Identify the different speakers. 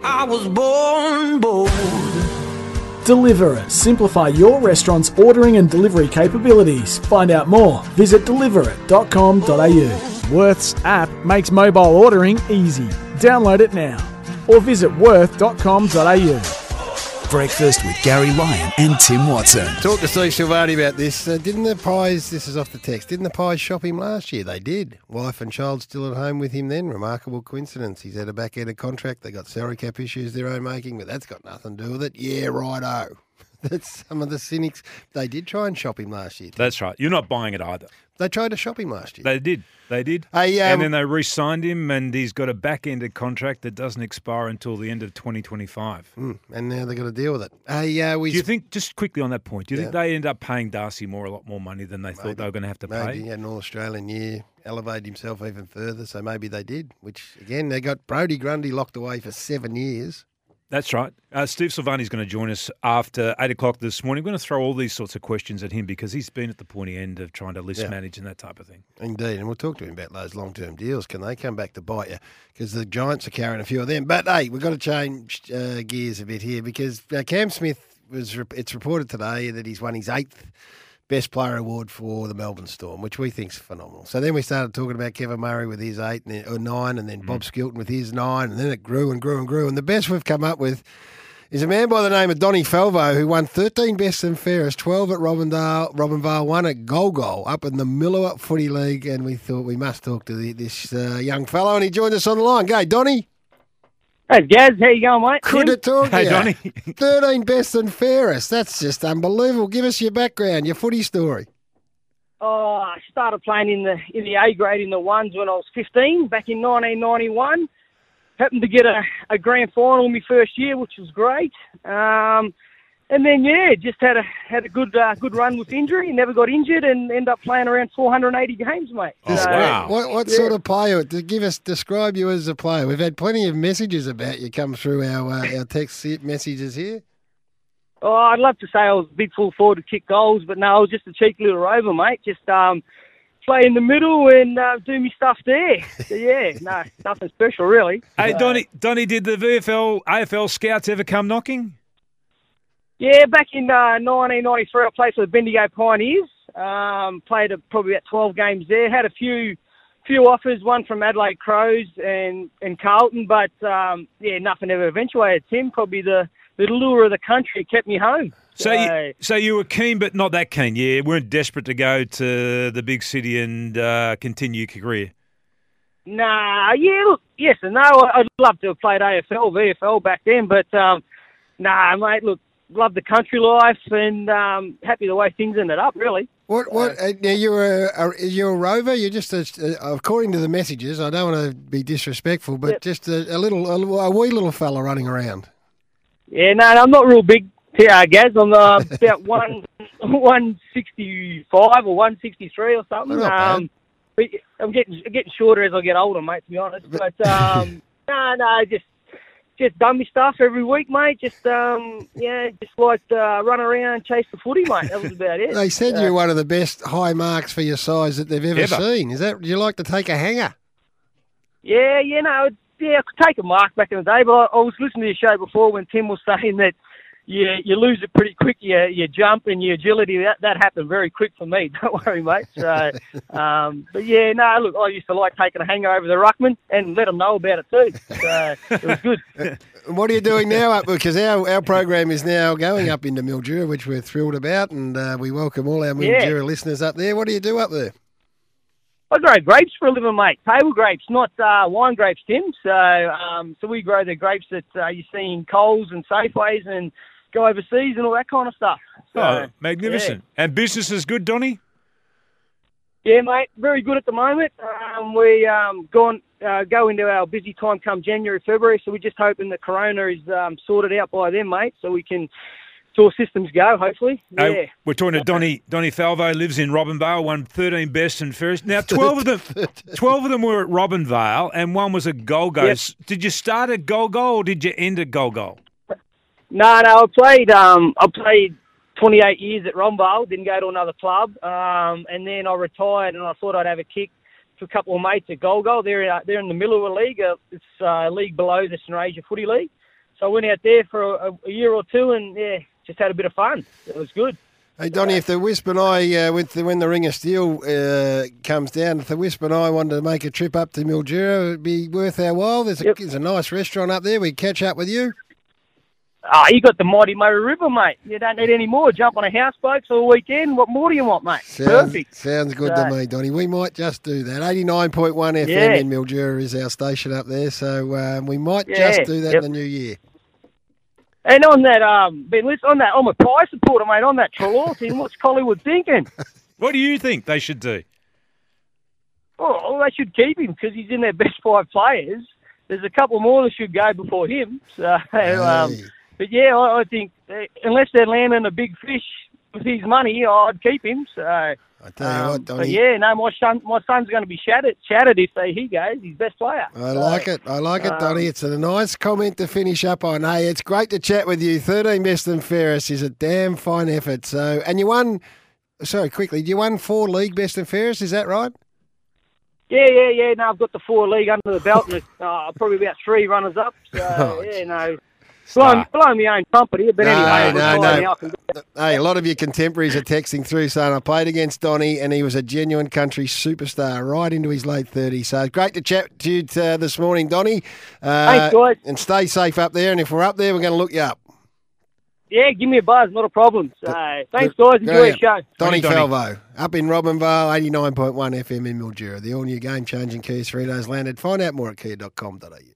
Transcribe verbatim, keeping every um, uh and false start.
Speaker 1: I was born bold.
Speaker 2: Deliverr. Simplify your restaurant's ordering and delivery capabilities. Find out more. Visit deliver it dot com dot a u. Worth's app makes mobile ordering easy. Download it now or visit worth dot com dot a u.
Speaker 3: Breakfast with Gary Ryan and Tim Watson.
Speaker 4: Talk to Steve Silvani about this. Uh, didn't the Pies, this is off the text, didn't the Pies shop him last year? They did. Wife and child still at home with him then. Remarkable coincidence. He's had a back-ended contract. They got salary cap issues their own making, but that's got nothing to do with it. Yeah, righto. That's some of the cynics. They did try and shop him last year.
Speaker 5: That's right. You're not buying it either.
Speaker 4: They tried to shop him last year.
Speaker 5: They did. They did.
Speaker 4: Hey, um,
Speaker 5: and then they re-signed him, and he's got a back-ended contract that doesn't expire until the end of twenty twenty-five.
Speaker 4: Mm, and now they've got to deal with it. Hey, uh, we
Speaker 5: do you think, just quickly on that point, do you
Speaker 4: yeah.
Speaker 5: think they end up paying Darcy more, a lot more money than they maybe, thought they were going to have to
Speaker 4: maybe.
Speaker 5: pay?
Speaker 4: He had an All-Australian year, elevated himself even further, so maybe they did, which, again, they got Brodie Grundy locked away for seven years.
Speaker 5: That's right. Uh, Steve Silvani's going to join us after eight o'clock this morning. We're going to throw all these sorts of questions at him because he's been at the pointy end of trying to list yeah. manage and that type of thing.
Speaker 4: Indeed, and we'll talk to him about those long-term deals. Can they come back to bite you? Because the Giants are carrying a few of them. But, hey, we've got to change uh, gears a bit here because uh, Cam Smith, was. it's reported today that he's won his eighth Best Player Award for the Melbourne Storm, which we think's phenomenal. So then we started talking about Kevin Murray with his eight and then, or nine, and then mm. Bob Skilton with his nine, and then it grew and grew and grew. And the best we've come up with is a man by the name of Donny Falvo, who won thirteen best and fairest, twelve at Robinvale, Robinvale, one at Golgol up in the Miller Footy League, and we thought we must talk to the, this uh, young fellow, and he joined us on the line. Go, Donny.
Speaker 6: Hey, Gaz, how you going, mate?
Speaker 4: Good to talk to
Speaker 5: hey,
Speaker 4: you.
Speaker 5: Donny.
Speaker 4: thirteen best and fairest. That's just unbelievable. Give us your background, your footy story.
Speaker 6: Oh, I started playing in the in the A grade in the ones when I was fifteen, back in nineteen ninety-one. Happened to get a, a grand final my first year, which was great. Um, and then yeah, just had a had a good uh, good run with injury. Never got injured, and ended up playing around four hundred eighty games, mate.
Speaker 5: Oh,
Speaker 6: so,
Speaker 5: wow!
Speaker 4: What what yeah. sort of player? To give us describe you as a player. We've had plenty of messages about you come through our uh, our text messages here.
Speaker 6: Oh, I'd love to say I was a big full forward to kick goals, but no, I was just a cheeky little rover, mate. Just um, play in the middle and uh, do me stuff there. So, yeah, no, nothing special, really.
Speaker 5: Hey,
Speaker 6: uh,
Speaker 5: Donny, Donny, did the V F L, A F L scouts ever come knocking?
Speaker 6: Yeah, back in uh, nineteen ninety-three, I played for the Bendigo Pioneers. Um, played a, probably about twelve games there. Had a few few offers, one from Adelaide Crows and, and Carlton, but, um, yeah, nothing ever eventuated. Tim, probably the... the lure of the country kept me home.
Speaker 5: So, so, you, so you were keen, but not that keen. You weren't desperate to go to the big city and uh, continue your career.
Speaker 6: Nah, yeah, look, yes and no. I'd love to have played A F L, V F L back then, but um, nah, mate. Look, love the country life and um, happy the way things ended up. Really.
Speaker 4: What? What? Uh, now you're a, a you're a rover. You're just a, uh, according to the messages. I don't want to be disrespectful, but yep. just a, a little, a, a wee little fella running around.
Speaker 6: Yeah, no, I'm not real big, uh, Gaz. I'm uh, about one one sixty five or one sixty three or something. Um, but I'm getting getting shorter as I get older, mate. To be honest, but um, no, no, just just done me stuff every week, mate. Just um, yeah, just like uh, run around, chase the footy, mate. That was about it.
Speaker 4: They said
Speaker 6: uh,
Speaker 4: you're one of the best high marks for your size that they've ever, ever. seen. Is that? Do you like to take a hanger?
Speaker 6: Yeah, yeah, no. Yeah, I could take a mark back in the day, but I, I was listening to your show before when Tim was saying that you you lose it pretty quick, your your jump and your agility. That that happened very quick for me. Don't worry, mate. So, um, but yeah, no, look, I used to like taking a hanger over the ruckman and let them know about it too. So it was good.
Speaker 4: What are you doing now up? Because our, our program is now going up into Mildura, which we're thrilled about, and uh, we welcome all our Mildura yeah. listeners up there. What do you do up there?
Speaker 6: I grow grapes for a living, mate. Table grapes, not uh, wine grapes, Tim. So, um, so we grow the grapes that uh, you see in Coles and Safeways and go overseas and all that kind of stuff. So,
Speaker 5: oh, magnificent! Yeah. And business is good, Donny?
Speaker 6: Yeah, mate. Very good at the moment. Um, we um, gone uh, go into our busy time come January, February. So we're just hoping that Corona is um, sorted out by then, mate, so we can. So systems go, hopefully. Yeah.
Speaker 5: Uh, we're talking to Donny. Donny Falvo lives in Robinvale, won thirteen best and fairest. Now, twelve of them twelve of them were at Robinvale and one was at Golgol. Yep. Did you start at Golgol or did you end at Golgol?
Speaker 6: No, no, I played um, I played twenty-eight years at Robinvale, didn't go to another club, um, and then I retired and I thought I'd have a kick to a couple of mates at Golgol. They're, uh, they're in the Miller League. Uh, it's a uh, league below the St. Footy League. so I went out there for a, a year or two, and yeah, just had a bit of fun. It was good.
Speaker 4: Hey, Donnie, if the Wisp and I, uh, with the, when the Ring of Steel uh, comes down, if the Wisp and I wanted to make a trip up to Mildura, it'd be worth our while. There's a,
Speaker 6: Yep.
Speaker 4: there's a nice restaurant up there. We'd catch up with you.
Speaker 6: Ah, you got the mighty Murray River, mate. You don't need any more. Jump on a houseboat for a weekend. What more do you want, mate?
Speaker 4: Sounds,
Speaker 6: Perfect.
Speaker 4: Sounds good
Speaker 6: So-
Speaker 4: to me, Donnie. We might just do that. eighty-nine point one F M
Speaker 6: Yeah.
Speaker 4: in Mildura is our station up there, so um, we might
Speaker 6: Yeah,
Speaker 4: just do that
Speaker 6: yep.
Speaker 4: in the new year.
Speaker 6: And on that, um, Ben, listen, on that, I'm a Pie supporter, mate. On that Trelaw thing, what's Collingwood thinking?
Speaker 5: What do you think they should do?
Speaker 6: Oh, well, they should keep him because he's in their best five players. There's a couple more that should go before him. So, um,
Speaker 4: Hey.
Speaker 6: but yeah, I, I think uh, unless they're landing a big fish with his money, I'd keep him. So,
Speaker 4: I tell you
Speaker 6: um,
Speaker 4: what,
Speaker 6: but
Speaker 4: Donnie.
Speaker 6: yeah, no, my son, my son's going to be shattered, shattered if they, he goes. He's best player.
Speaker 4: I
Speaker 6: So,
Speaker 4: like it. I like it,
Speaker 6: um,
Speaker 4: Donnie. It's a nice comment to finish up on. Hey, it's great to chat with you. thirteen best and fairest is a damn fine effort. So, and you won. Sorry, quickly. You won four league best and fairest. Is that right?
Speaker 6: Yeah, yeah, yeah. No, I've got the four league under the belt, and uh, probably about three runners up. So
Speaker 4: Oh,
Speaker 6: yeah, no, blowing, blowing my own trumpet here. But
Speaker 4: No,
Speaker 6: anyway,
Speaker 4: no,
Speaker 6: I'm
Speaker 4: no.
Speaker 6: fine now, I can do it.
Speaker 4: Hey, a lot of your contemporaries are texting through saying I played against Donnie and he was a genuine country superstar right into his late thirties. So great to chat to you uh, this morning, Donnie. Uh,
Speaker 6: Thanks, guys.
Speaker 4: And stay safe up there. And if we're up there, we're going to look you up.
Speaker 6: Yeah, give me a buzz, not a problem. So thanks, guys. Enjoy your
Speaker 4: Great.
Speaker 6: show.
Speaker 4: Donnie
Speaker 5: Donnie.
Speaker 4: Falvo, up in Robinvale, eighty-nine point one F M in Mildura. The all-new game-changing Kia Cerritos landed. Find out more at kia dot com dot a u.